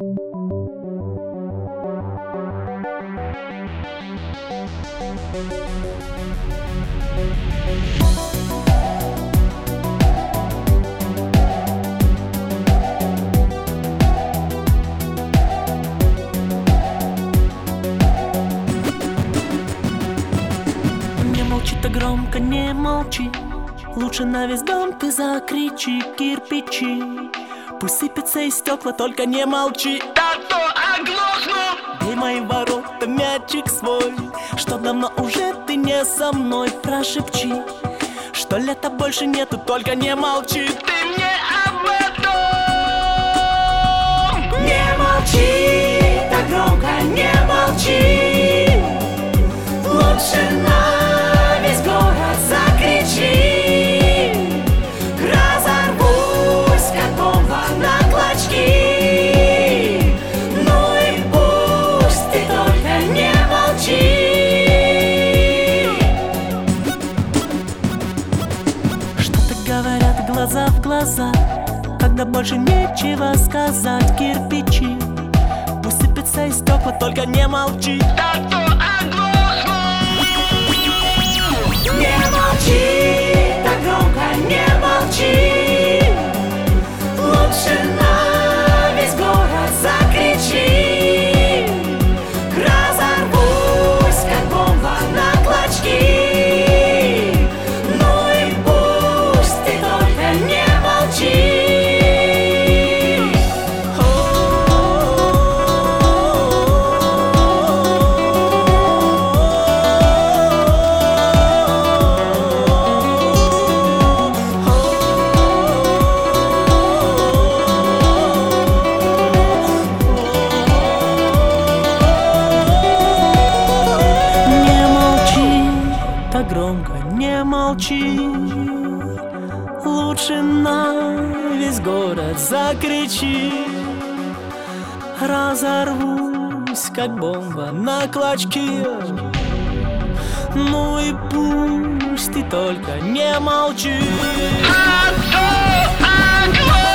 Не молчи так громко, не молчи. Лучше на весь дом ты закричи, кирпичи. Пусть сыпятся и стекла, только не молчи, а то оглохну. Бей мои ворота, мячик свой, что давно уже ты не со мной. Прошепчи, что лета больше нету, только не молчи. Ты мне об этом. Не молчи, так громко не молчи. Лучше на весь город закричи. Разорвусь, как бомба на клочки. Ну и пусть ты только не молчи. Что-то говорят глаза в глаза, когда больше нечего сказать. Кирпичи, пусть сыпятся и стекла, только не молчи, а то оглохну. Не молчи, так громко не молчи. Лучше на весь город закричи. Разорвусь, как бомба на клочки. Ну и пусть ты только не молчи. Громко не молчи. Лучше на весь город закричи. Разорвусь, как бомба на клочки. Ну и пусть ты только не молчи. А то оглохну.